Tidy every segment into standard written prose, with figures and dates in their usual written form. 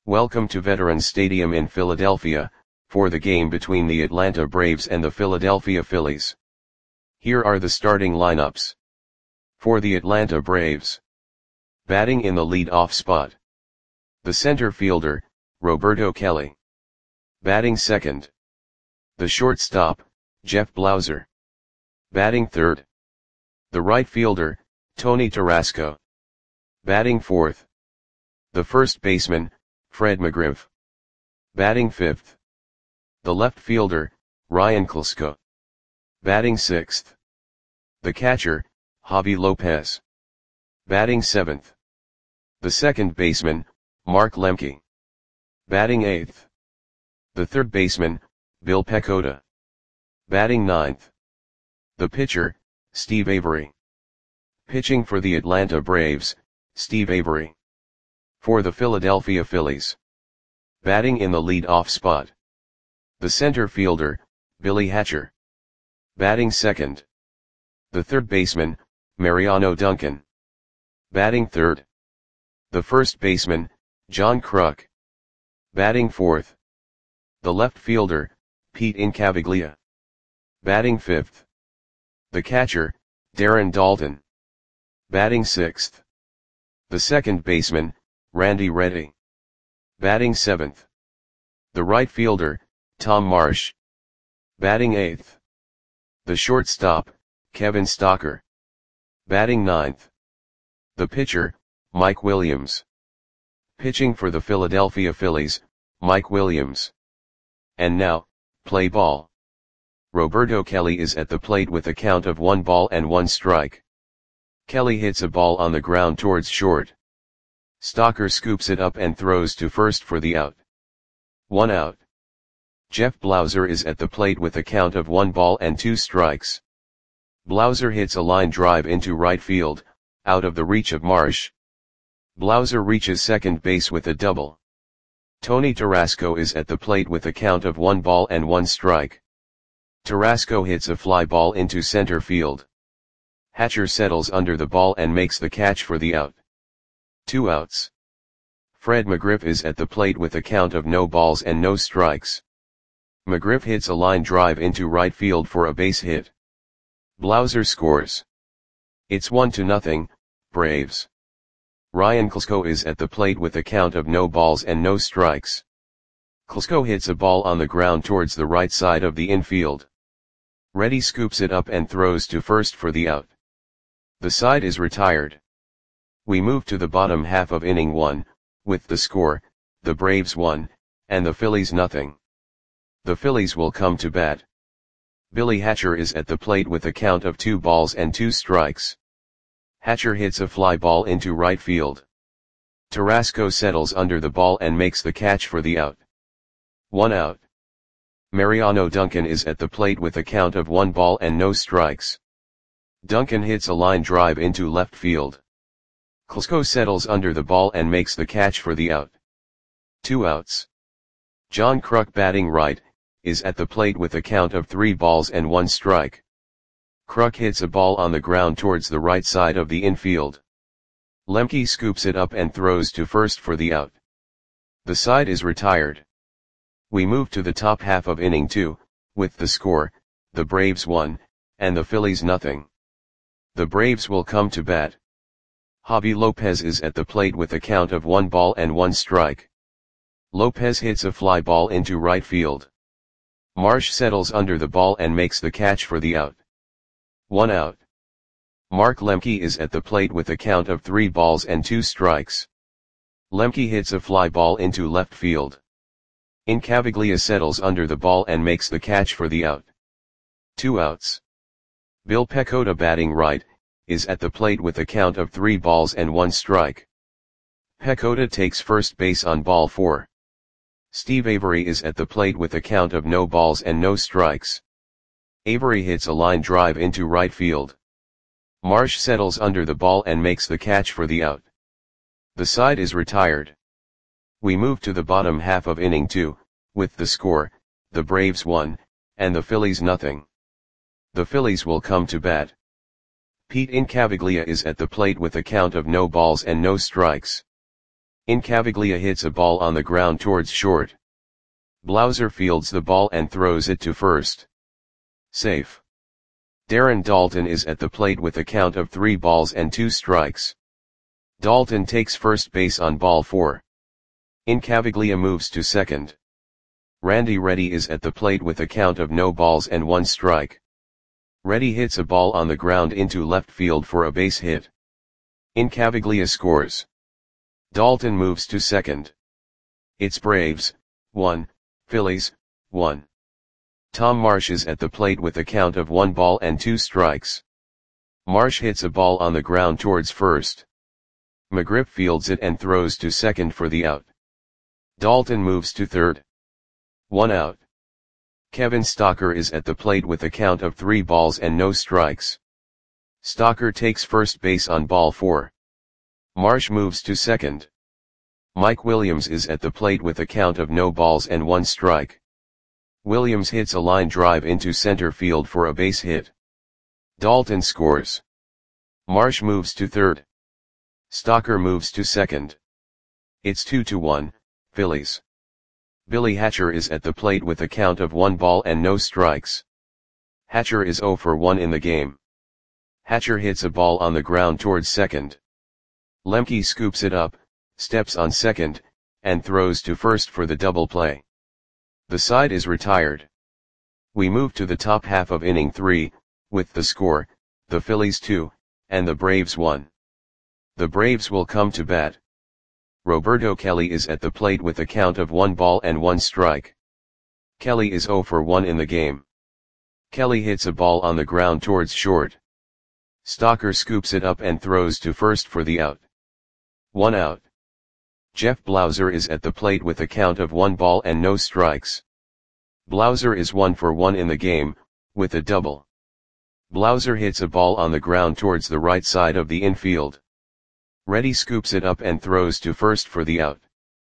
Welcome to Veterans Stadium in Philadelphia, for the game between the Atlanta Braves and the Philadelphia Phillies. Here are the starting lineups. For the Atlanta Braves. Batting in the lead-off spot. The center fielder, Roberto Kelly. Batting second. The shortstop, Jeff Blauser. Batting third. The right fielder, Tony Tarasco. Batting fourth. The first baseman, Fred McGriff. Batting fifth. The left fielder, Ryan Klesko. Batting sixth. The catcher, Javi Lopez. Batting seventh. The second baseman, Mark Lemke. Batting eighth. The third baseman, Bill Pecota. Batting ninth. The pitcher, Steve Avery. Pitching for the Atlanta Braves, Steve Avery. For the Philadelphia Phillies. Batting in the lead-off spot. The center fielder, Billy Hatcher. Batting second. The third baseman, Mariano Duncan. Batting third. The first baseman, John Kruk. Batting fourth. The left fielder, Pete Incaviglia. Batting fifth. The catcher, Darren Daulton. Batting sixth. The second baseman, Randy Reddy. Batting seventh. The right fielder, Tom Marsh. Batting eighth. The shortstop, Kevin Stocker. Batting ninth. The pitcher, Mike Williams. Pitching for the Philadelphia Phillies, Mike Williams. And now, play ball. Roberto Kelly is at the plate with a count of 1 strike. Kelly hits a ball on the ground towards short. Stocker scoops it up and throws to first for the out. 1 out. Jeff Blauser is at the plate with a count of 1 strikes. Blauser hits a line drive into right field, out of the reach of Marsh. Blauser reaches second base with a double. Tony Tarasco is at the plate with a count of 1 strike. Tarasco hits a fly ball into center field. Hatcher settles under the ball and makes the catch for the out. 2 outs. Fred McGriff is at the plate with a count of no balls and no strikes. McGriff hits a line drive into right field for a base hit. Blauser scores. It's 1-0, Braves. Ryan Klesko is at the plate with a count of no balls and no strikes. Klesko hits a ball on the ground towards the right side of the infield. Reddy scoops it up and throws to first for the out. The side is retired. We move to the bottom half of inning 1, with the score, the Braves 1, and the Phillies 0. The Phillies will come to bat. Billy Hatcher is at the plate with a count of 2 balls and 2 strikes. Hatcher hits a fly ball into right field. Tarasco settles under the ball and makes the catch for the out. 1 out. Mariano Duncan is at the plate with a count of 1 ball and no strikes. Duncan hits a line drive into left field. Klesko settles under the ball and makes the catch for the out. 2 outs. John Kruk, batting right, is at the plate with a count of 3 balls and 1 strike. Kruk hits a ball on the ground towards the right side of the infield. Lemke scoops it up and throws to first for the out. The side is retired. We move to the top half of inning 2, with the score, the Braves 1, and the Phillies 0. The Braves will come to bat. Javi Lopez is at the plate with a count of 1 strike. Lopez hits a fly ball into right field. Marsh settles under the ball and makes the catch for the out. 1 out. Mark Lemke is at the plate with a count of 3 balls and 2 strikes. Lemke hits a fly ball into left field. Incaviglia settles under the ball and makes the catch for the out. 2 outs. Bill Pecota, batting right, is at the plate with a count of 3 balls and 1 strike. Pecota takes first base on ball 4. Steve Avery is at the plate with a count of no balls and no strikes. Avery hits a line drive into right field. Marsh settles under the ball and makes the catch for the out. The side is retired. We move to the bottom half of inning 2, with the score, the Braves 1, and the Phillies 0. The Phillies will come to bat. Pete Incaviglia is at the plate with a count of no balls and no strikes. Incaviglia hits a ball on the ground towards short. Blauser fields the ball and throws it to first. Safe. Darren Daulton is at the plate with a count of 3 balls and 2 strikes. Daulton takes first base on ball 4. Incaviglia moves to second. Randy Reddy is at the plate with a count of no balls and 1 strike. Reddy hits a ball on the ground into left field for a base hit. Incaviglia scores. Daulton moves to second. It's Braves, 1, Phillies, 1. Tom Marsh is at the plate with a count of 1 ball and 2 strikes. Marsh hits a ball on the ground towards first. McGriff fields it and throws to second for the out. Daulton moves to third. 1 out. Kevin Stocker is at the plate with a count of 3 balls and no strikes. Stocker takes first base on ball 4. Marsh moves to second. Mike Williams is at the plate with a count of no balls and 1 strike. Williams hits a line drive into center field for a base hit. Daulton scores. Marsh moves to third. Stocker moves to second. It's 2-1, Phillies. Billy Hatcher is at the plate with a count of 1 ball and no strikes. Hatcher is 0 for 1 in the game. Hatcher hits a ball on the ground towards second. Lemke scoops it up, steps on second, and throws to first for the double play. The side is retired. We move to the top half of inning 3, with the score, the Phillies 2, and the Braves 1. The Braves will come to bat. Roberto Kelly is at the plate with a count of 1 ball and 1 strike. Kelly is 0 for 1 in the game. Kelly hits a ball on the ground towards short. Stocker scoops it up and throws to first for the out. 1 out. Jeff Blauser is at the plate with a count of 1 ball and no strikes. Blauser is 1 for 1 in the game, with a double. Blauser hits a ball on the ground towards the right side of the infield. Reddy scoops it up and throws to first for the out.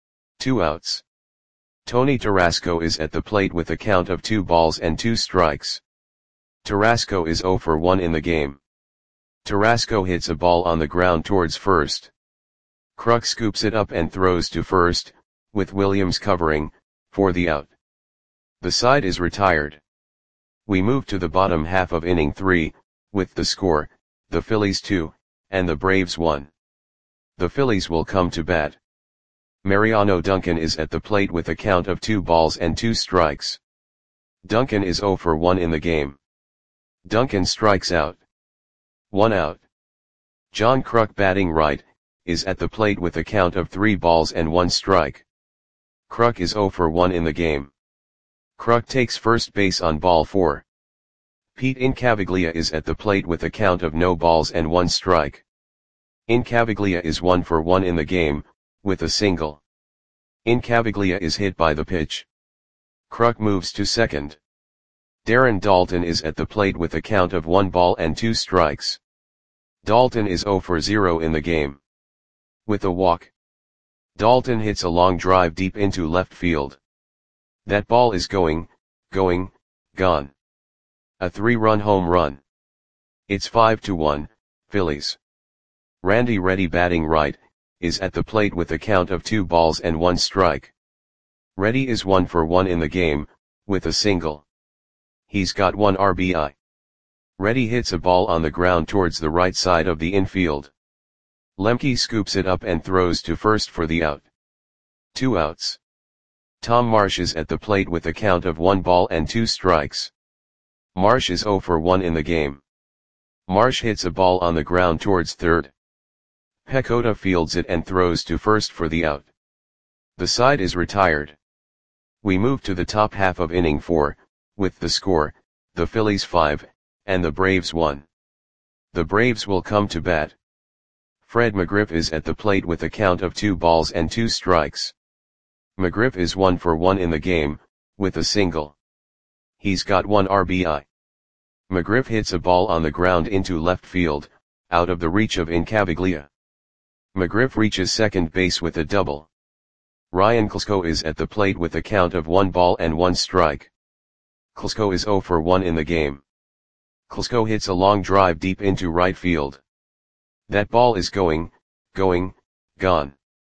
2 outs. Tony Tarasco is at the plate with a count of 2 balls and 2 strikes. Tarasco is 0 for 1 in the game. Tarasco hits a ball on the ground towards first. Kruk scoops it up and throws to first, with Williams covering, for the out. The side is retired. We move to the bottom half of inning 3, with the score, the Phillies 2, and the Braves 1. The Phillies will come to bat. Mariano Duncan is at the plate with a count of 2 balls and 2 strikes. Duncan is 0 for 1 in the game. Duncan strikes out. 1 out. John Kruk, batting right, is at the plate with a count of 3 balls and 1 strike. Kruk is 0 for 1 in the game. Kruk takes first base on ball 4. Pete Incaviglia is at the plate with a count of no balls and 1 strike. Incaviglia is 1 for 1 in the game, with a single. Incaviglia is hit by the pitch. Kruk moves to second. Darren Daulton is at the plate with a count of 1 ball and 2 strikes. Daulton is 0 for 0 in the game. With a walk. Daulton hits a long drive deep into left field. That ball is going, gone. A 3-run home run. It's 5-1, Phillies. Randy Reddy, batting right, is at the plate with a count of 2 balls and 1 strike. Reddy is 1 for 1 in the game, with a single. He's got 1 RBI. Reddy hits a ball on the ground towards the right side of the infield. Lemke scoops it up and throws to first for the out. 2 outs. Tom Marsh is at the plate with a count of 1 ball and 2 strikes. Marsh is 0 for 1 in the game. Marsh hits a ball on the ground towards third. Pecota fields it and throws to first for the out. The side is retired. We move to the top half of inning 4, with the score, the Phillies 5, and the Braves 1. The Braves will come to bat. Fred McGriff is at the plate with a count of 2 balls and 2 strikes. McGriff is 1 for 1 in the game, with a single. He's got 1 RBI. McGriff hits a ball on the ground into left field, out of the reach of Incaviglia. McGriff reaches second base with a double. Ryan Klesko is at the plate with a count of 1 ball and 1 strike. Klesko is 0 for 1 in the game. Klesko hits a long drive deep into right field. That ball is going, gone.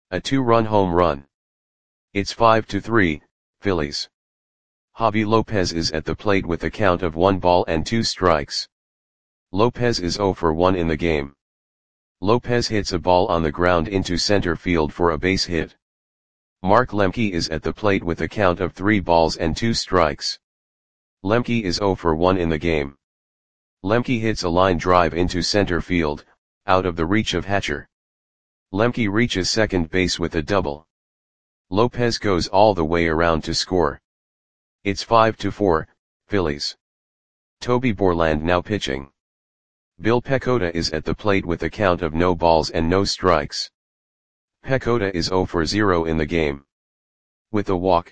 A 2-run home run. It's 5-3, Phillies. Javi Lopez is at the plate with a count of 1 ball and 2 strikes. Lopez is 0 for 1 in the game. Lopez hits a ball on the ground into center field for a base hit. Mark Lemke is at the plate with a count of 3 balls and 2 strikes. Lemke is 0 for 1 in the game. Lemke hits a line drive into center field, out of the reach of Hatcher. Lemke reaches second base with a double. Lopez goes all the way around to score. It's 5-4, Phillies. Toby Borland now pitching. Bill Pecota is at the plate with a count of no balls and no strikes. Pecota is 0 for 0 in the game. With a walk.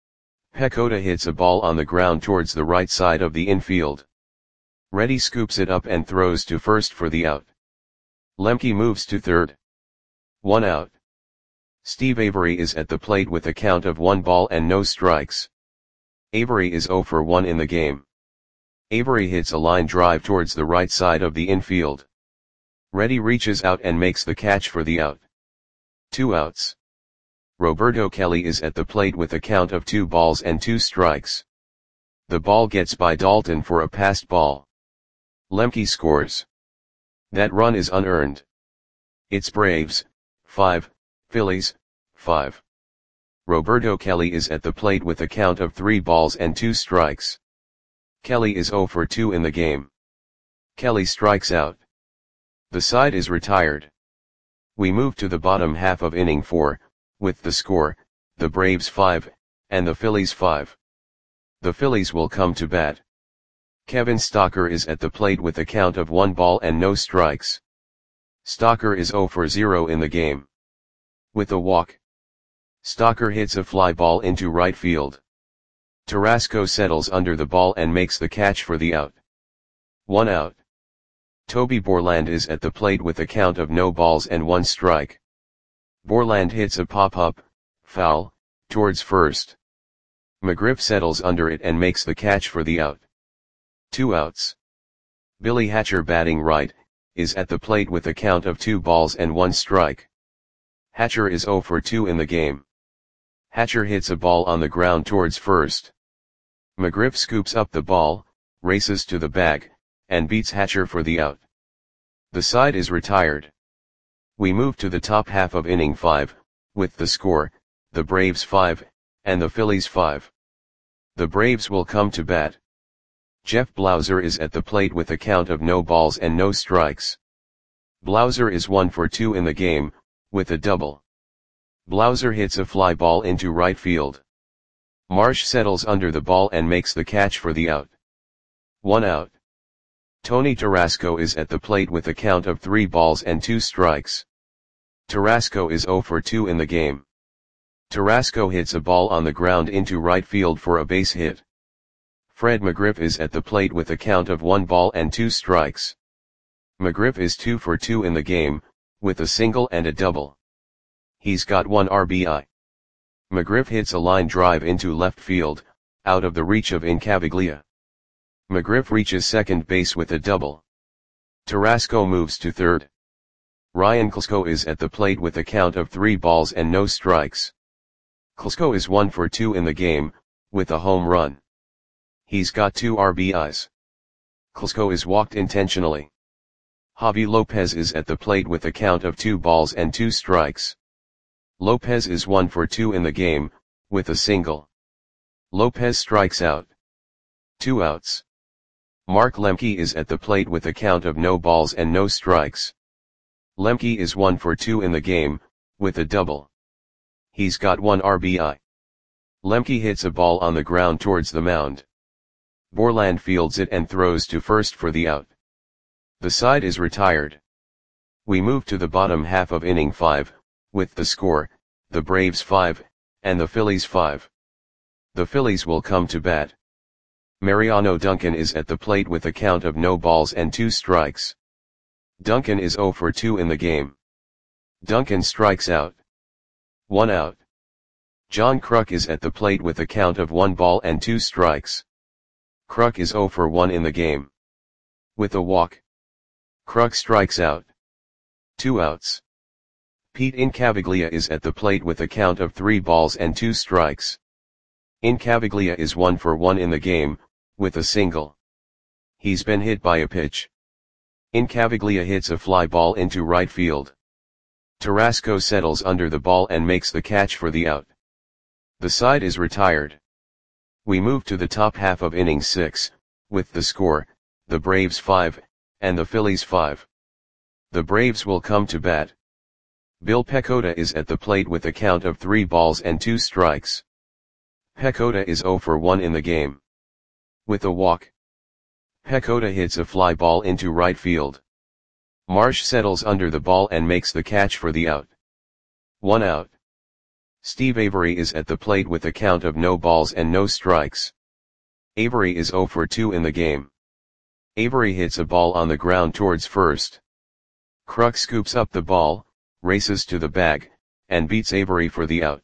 Pecota hits a ball on the ground towards the right side of the infield. Reddy scoops it up and throws to first for the out. Lemke moves to third. 1 out. Steve Avery is at the plate with a count of 1 ball and no strikes. Avery is 0 for 1 in the game. Avery hits a line drive towards the right side of the infield. Reddy reaches out and makes the catch for the out. 2 outs. Roberto Kelly is at the plate with a count of 2 balls and 2 strikes. The ball gets by Dalton for a passed ball. Lemke scores. That run is unearned. It's Braves, 5, Phillies, 5. Roberto Kelly is at the plate with a count of 3 balls and 2 strikes. Kelly is 0 for 2 in the game. Kelly strikes out. The side is retired. We move to the bottom half of inning 4, with the score, the Braves 5, and the Phillies 5. The Phillies will come to bat. Kevin Stocker is at the plate with a count of 1 ball and no strikes. Stocker is 0 for 0 in the game. With a walk. Stocker hits a fly ball into right field. Tarasco settles under the ball and makes the catch for the out. 1 out. Toby Borland is at the plate with a count of no balls and 1 strike. Borland hits a pop-up, foul, towards first. McGriff settles under it and makes the catch for the out. 2 outs. Billy Hatcher, batting right, is at the plate with a count of 2 balls and 1 strike. Hatcher is 0 for 2 in the game. Hatcher hits a ball on the ground towards first. McGriff scoops up the ball, races to the bag, and beats Hatcher for the out. The side is retired. We move to the top half of inning 5, with the score, the Braves 5, and the Phillies 5. The Braves will come to bat. Jeff Blauser is at the plate with a count of no balls and no strikes. Blauser is 1 for 2 in the game, with a double. Blauser hits a fly ball into right field. Marsh settles under the ball and makes the catch for the out. 1 out. Tony Tarasco is at the plate with a count of 3 balls and 2 strikes. Tarasco is 0 for 2 in the game. Tarasco hits a ball on the ground into right field for a base hit. Fred McGriff is at the plate with a count of 1 ball and 2 strikes. McGriff is 2 for 2 in the game, with a single and a double. He's got 1 RBI. McGriff hits a line drive into left field, out of the reach of Incaviglia. McGriff reaches second base with a double. Tarasco moves to third. Ryan Klesko is at the plate with a count of 3 balls and no strikes. Klesko is 1 for 2 in the game, with a home run. He's got 2 RBIs. Klesko is walked intentionally. Javi Lopez is at the plate with a count of 2 balls and 2 strikes. Lopez is 1 for 2 in the game, with a single. Lopez strikes out. 2 outs. Mark Lemke is at the plate with a count of no balls and no strikes. Lemke is 1 for 2 in the game, with a double. He's got 1 RBI. Lemke hits a ball on the ground towards the mound. Borland fields it and throws to first for the out. The side is retired. We move to the bottom half of inning 5, with the score, the Braves 5, and the Phillies 5. The Phillies will come to bat. Mariano Duncan is at the plate with a count of no balls and 2 strikes. Duncan is 0 for 2 in the game. Duncan strikes out. 1 out. John Kruk is at the plate with a count of 1 ball and 2 strikes. Kruk is 0 for 1 in the game. With a walk. Kruk strikes out. 2 outs. Pete Incaviglia is at the plate with a count of 3 balls and 2 strikes. Incaviglia is 1 for 1 in the game, with a single. He's been hit by a pitch. Incaviglia hits a fly ball into right field. Tarasco settles under the ball and makes the catch for the out. The side is retired. We move to the top half of inning 6, with the score, the Braves 5, and the Phillies 5. The Braves will come to bat. Bill Pecota is at the plate with a count of 3 balls and 2 strikes. Pecota is 0 for 1 in the game. With a walk. Pecota hits a fly ball into right field. Marsh settles under the ball and makes the catch for the out. 1 out. Steve Avery is at the plate with a count of no balls and no strikes. Avery is 0 for 2 in the game. Avery hits a ball on the ground towards first. Kruk scoops up the ball, races to the bag, and beats Avery for the out.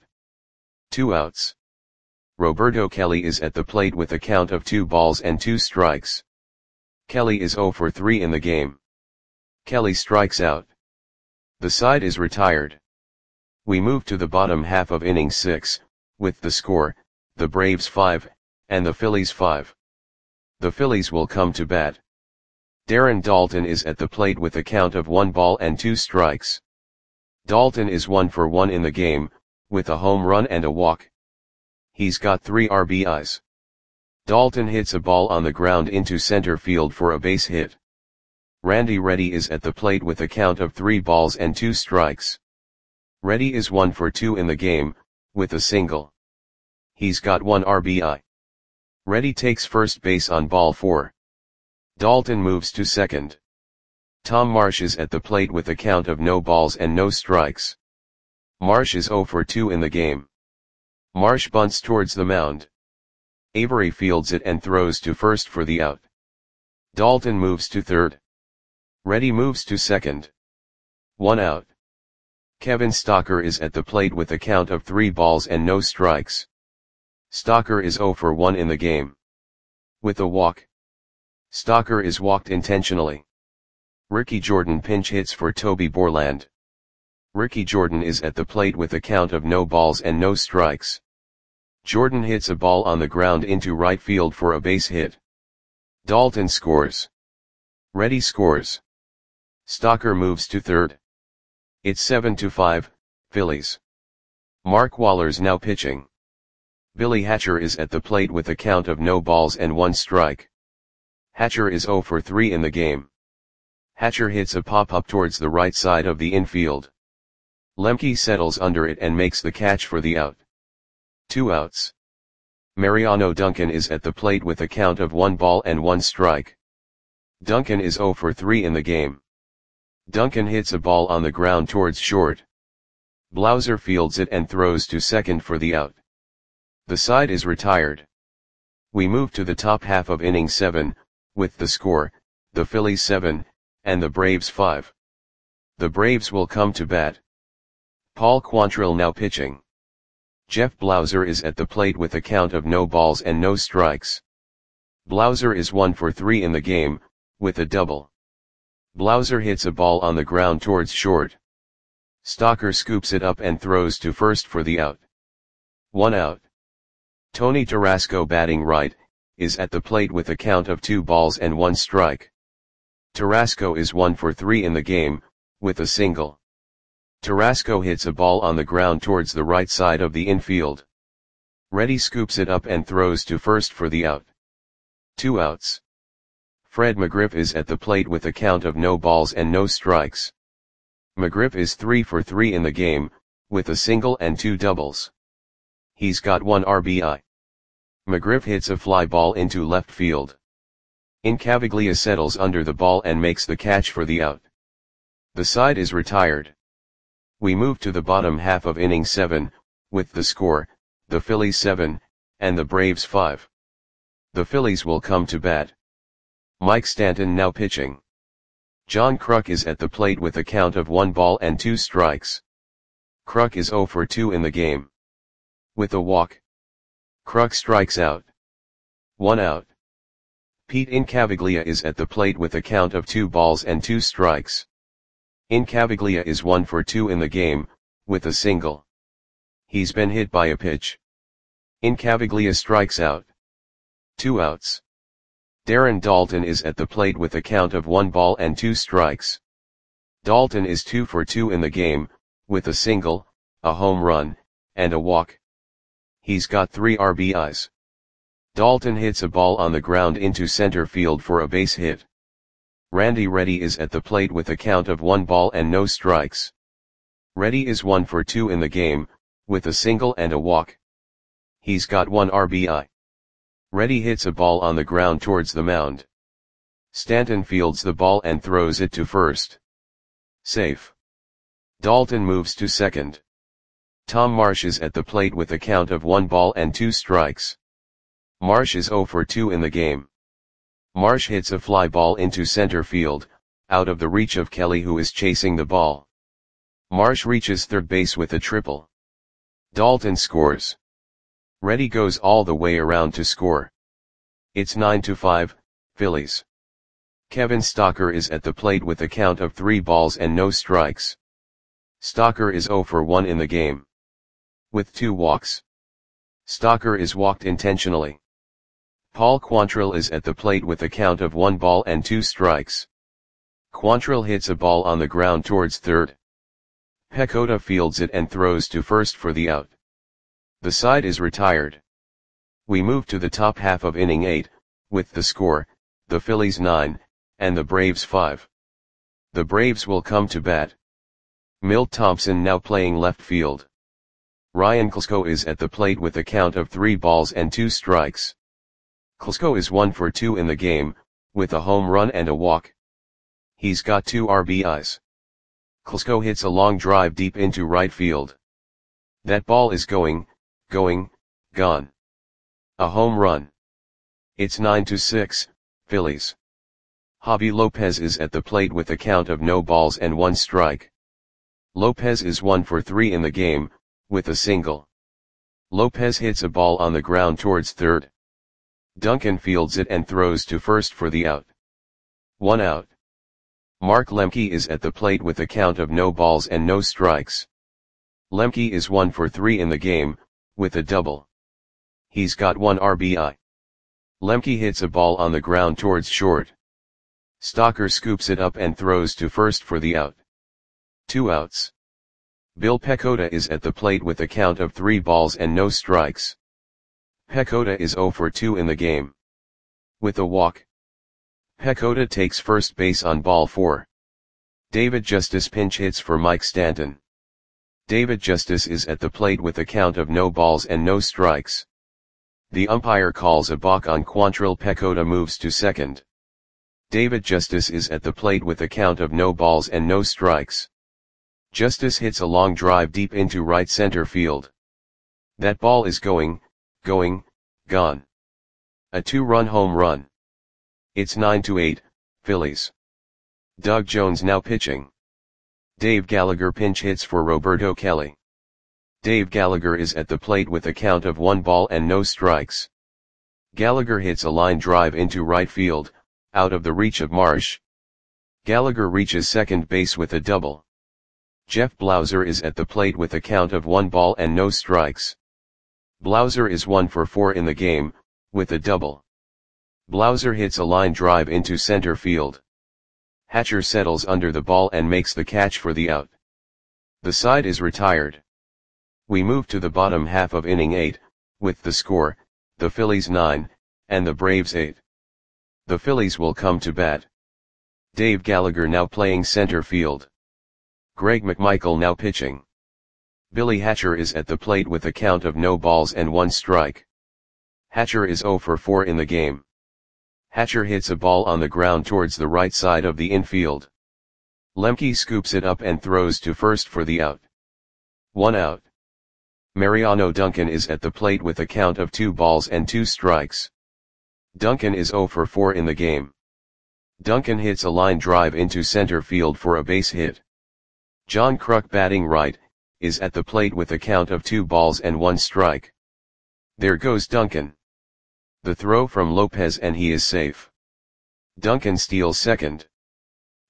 2 outs. Roberto Kelly is at the plate with a count of 2 balls and 2 strikes. Kelly is 0 for 3 in the game. Kelly strikes out. The side is retired. We move to the bottom half of inning 6, with the score, the Braves 5, and the Phillies 5. The Phillies will come to bat. Darren Daulton is at the plate with a count of 1 ball and 2 strikes. Daulton is 1 for 1 in the game, with a home run and a walk. He's got 3 RBIs. Daulton hits a ball on the ground into center field for a base hit. Randy Reddy is at the plate with a count of 3 balls and 2 strikes. Reddy is 1 for 2 in the game, with a single. He's got 1 RBI. Reddy takes first base on ball 4. Daulton moves to second. Tom Marsh is at the plate with a count of no balls and no strikes. Marsh is 0 for 2 in the game. Marsh bunts towards the mound. Avery fields it and throws to first for the out. Daulton moves to third. Reddy moves to second. 1 out. Kevin Stocker is at the plate with a count of 3 balls and no strikes. Stocker is 0 for 1 in the game. With a walk. Stocker is walked intentionally. Ricky Jordan pinch hits for Toby Borland. Ricky Jordan is at the plate with a count of no balls and no strikes. Jordan hits a ball on the ground into right field for a base hit. Daulton scores. Reddy scores. Stocker moves to third. It's 7-5, Phillies. Mark Waller's now pitching. Billy Hatcher is at the plate with a count of no balls and 1 strike. Hatcher is 0 for 3 in the game. Hatcher hits a pop-up towards the right side of the infield. Lemke settles under it and makes the catch for the out. 2 outs. Mariano Duncan is at the plate with a count of 1 ball and 1 strike. Duncan is 0 for 3 in the game. Duncan hits a ball on the ground towards short. Blauser fields it and throws to second for the out. The side is retired. We move to the top half of inning 7, with the score, the Phillies 7, and the Braves 5. The Braves will come to bat. Paul Quantrill now pitching. Jeff Blauser is at the plate with a count of no balls and no strikes. Blauser is 1 for 3 in the game, with a double. Blauser hits a ball on the ground towards short. Stocker scoops it up and throws to first for the out. 1 out. Tony Tarasco batting right, is at the plate with a count of 2 balls and 1 strike. Tarasco is 1 for 3 in the game, with a single. Tarasco hits a ball on the ground towards the right side of the infield. Reddy scoops it up and throws to first for the out. 2 outs. Fred McGriff is at the plate with a count of no balls and no strikes. McGriff is 3 for 3 in the game, with a single and 2 doubles. He's got 1 RBI. McGriff hits a fly ball into left field. Incaviglia settles under the ball and makes the catch for the out. The side is retired. We move to the bottom half of inning 7, with the score, the Phillies 7, and the Braves 5. The Phillies will come to bat. Mike Stanton now pitching. John Kruk is at the plate with a count of 1 ball and 2 strikes. Kruk is 0 for 2 in the game. With a walk. Kruk strikes out. 1 out. Pete Incaviglia is at the plate with a count of 2 balls and 2 strikes. Incaviglia is 1 for 2 in the game, with a single. He's been hit by a pitch. Incaviglia strikes out. 2 outs. Darren Daulton is at the plate with a count of 1 ball and 2 strikes. Daulton is 2 for 2 in the game, with a single, a home run, and a walk. He's got 3 RBIs. Daulton hits a ball on the ground into center field for a base hit. Randy Reddy is at the plate with a count of 1 ball and no strikes. Reddy is 1 for 2 in the game, with a single and a walk. He's got 1 RBI. Reddy hits a ball on the ground towards the mound. Stanton fields the ball and throws it to first. Safe. Daulton moves to second. Tom Marsh is at the plate with a count of 1 ball and 2 strikes. Marsh is 0 for 2 in the game. Marsh hits a fly ball into center field, out of the reach of Kelly, who is chasing the ball. Marsh reaches third base with a triple. Daulton scores. Reddy goes all the way around to score. It's 9-5, Phillies. Kevin Stocker is at the plate with a count of 3 balls and no strikes. Stocker is 0 for 1 in the game, with 2 walks. Stocker is walked intentionally. Paul Quantrill is at the plate with a count of 1 ball and 2 strikes. Quantrill hits a ball on the ground towards third. Pecota fields it and throws to first for the out. The side is retired. We move to the top half of inning 8, with the score, the Phillies 9, and the Braves 5. The Braves will come to bat. Milt Thompson now playing left field. Ryan Klesko is at the plate with a count of 3 balls and 2 strikes. Klesko is 1 for 2 in the game, with a home run and a walk. He's got 2 RBIs. Klesko hits a long drive deep into right field. That ball is going, gone. A home run. It's 9-6, Phillies. Javi Lopez is at the plate with a count of no balls and 1 strike. Lopez is 1 for 3 in the game, with a single. Lopez hits a ball on the ground towards third. Duncan fields it and throws to first for the out. 1 out. Mark Lemke is at the plate with a count of no balls and no strikes. Lemke is 1 for 3 in the game, with a double. He's got 1 RBI. Lemke hits a ball on the ground towards short. Stocker scoops it up and throws to first for the out. 2 outs. Bill Pecota is at the plate with a count of 3 balls and no strikes. Pecota is 0 for 2 in the game, with a walk. Pecota takes first base on ball 4. David Justice pinch hits for Mike Stanton. David Justice is at the plate with a count of no balls and no strikes. The umpire calls a balk on Quantrill. Pecota moves to second. David Justice is at the plate with a count of no balls and no strikes. Justice hits a long drive deep into right center field. That ball is going, gone. A 2-run home run. It's 9-8, Phillies. Doug Jones now pitching. Dave Gallagher pinch hits for Roberto Kelly. Dave Gallagher is at the plate with a count of 1 ball and no strikes. Gallagher hits a line drive into right field, out of the reach of Marsh. Gallagher reaches second base with a double. Jeff Blauser is at the plate with a count of 1 ball and no strikes. Blauser is 1 for 4 in the game, with a double. Blauser hits a line drive into center field. Hatcher settles under the ball and makes the catch for the out. The side is retired. We move to the bottom half of inning 8, with the score, the Phillies 9, and the Braves 8. The Phillies will come to bat. Dave Gallagher now playing center field. Greg McMichael now pitching. Billy Hatcher is at the plate with a count of no balls and 1 strike. Hatcher is 0 for 4 in the game. Hatcher hits a ball on the ground towards the right side of the infield. Lemke scoops it up and throws to first for the out. 1 out. Mariano Duncan is at the plate with a count of 2 balls and 2 strikes. Duncan is 0 for 4 in the game. Duncan hits a line drive into center field for a base hit. John Kruk batting right, is at the plate with a count of 2 balls and 1 strike. There goes Duncan. The throw from Lopez and he is safe. Duncan steals second.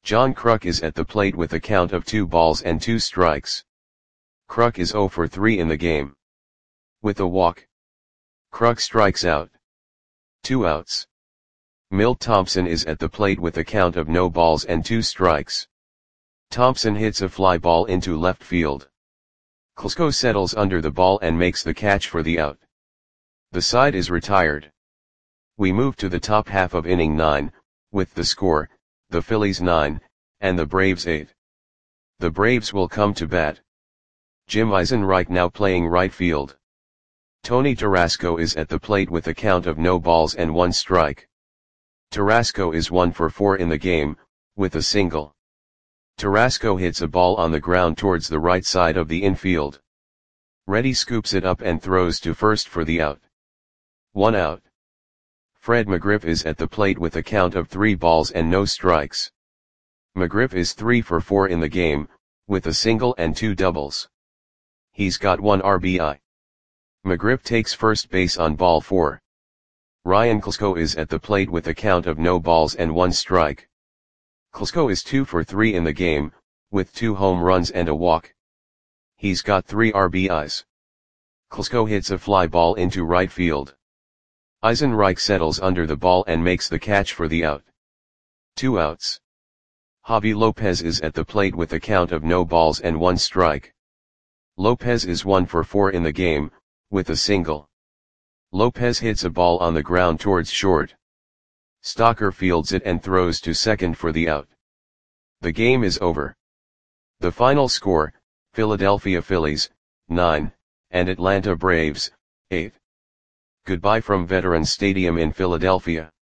John Kruk is at the plate with a count of 2 balls and 2 strikes. Kruk is 0 for 3 in the game. With a walk, Kruk strikes out. 2 outs. Milt Thompson is at the plate with a count of no balls and 2 strikes. Thompson hits a fly ball into left field. Klesko settles under the ball and makes the catch for the out. The side is retired. We move to the top half of inning 9, with the score, the Phillies 9, and the Braves 8. The Braves will come to bat. Jim Eisenreich now playing right field. Tony Tarasco is at the plate with a count of no balls and 1 strike. Tarasco is 1 for 4 in the game, with a single. Tarasco hits a ball on the ground towards the right side of the infield. Reddy scoops it up and throws to first for the out. 1 out. Fred McGriff is at the plate with a count of 3 balls and no strikes. McGriff is 3 for 4 in the game, with a single and 2 doubles. He's got 1 RBI. McGriff takes first base on ball 4. Ryan Klesko is at the plate with a count of no balls and 1 strike. Klesko is 2 for 3 in the game, with 2 home runs and a walk. He's got 3 RBIs. Klesko hits a fly ball into right field. Eisenreich settles under the ball and makes the catch for the out. 2 outs. Javi Lopez is at the plate with a count of no balls and 1 strike. Lopez is 1 for 4 in the game, with a single. Lopez hits a ball on the ground towards short. Stocker fields it and throws to second for the out. The game is over. The final score, Philadelphia Phillies, 9, and Atlanta Braves, 8. Goodbye from Veterans Stadium in Philadelphia.